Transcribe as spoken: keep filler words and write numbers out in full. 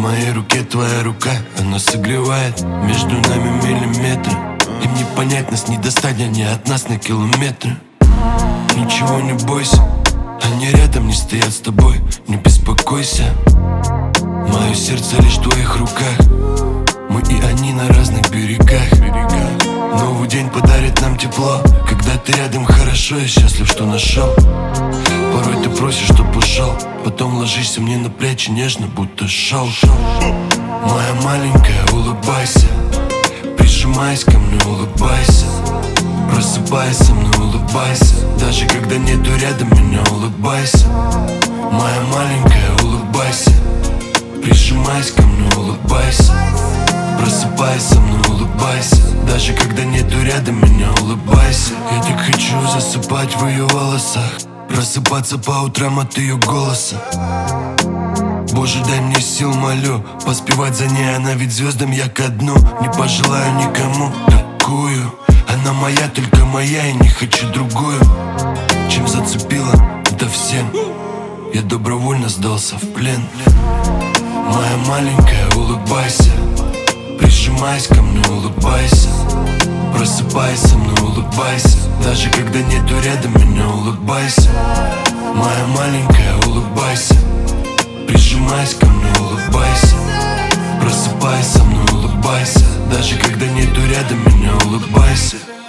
моей руке твоя рука, она согревает между нами миллиметры. Им не понять, нас не достать, они от нас на километры. Ничего не бойся, они рядом не стоят с тобой, не беспокойся. Мое сердце лишь в твоих руках, мы и они на разных берегах. Новый день подарит нам тепло, когда ты рядом хорошо, я счастлив, что нашел. Порой ты просишь, чтоб ушел, потом ложишься мне на плечи нежно, будто шел. Моя маленькая, улыбайся, прижимайся ко мне, улыбайся. Просыпайся со мной, улыбайся, даже когда нету рядом меня, улыбайся. Моя маленькая, улыбайся, прижимайся ко мне, улыбайся. Просыпайся со мной, улыбайся, даже когда нету рядом меня, улыбайся. Я так хочу засыпать в ее волосах, просыпаться по утрам от ее голоса. Боже, дай мне сил, молю, поспевать за ней, она ведь звездам я ко дну. Не пожелаю никому такую, она моя, только моя, и не хочу другую. Чем зацепила, это всем, я добровольно сдался в плен. Моя маленькая, улыбайся, прижимайся ко мне, улыбайся. Просыпайся со мной, улыбайся, даже когда нету рядом меня, улыбайся. Моя маленькая, улыбайся, прижимайся ко мне, улыбайся. Просыпайся со мной, улыбайся, даже когда нету рядом меня, улыбайся.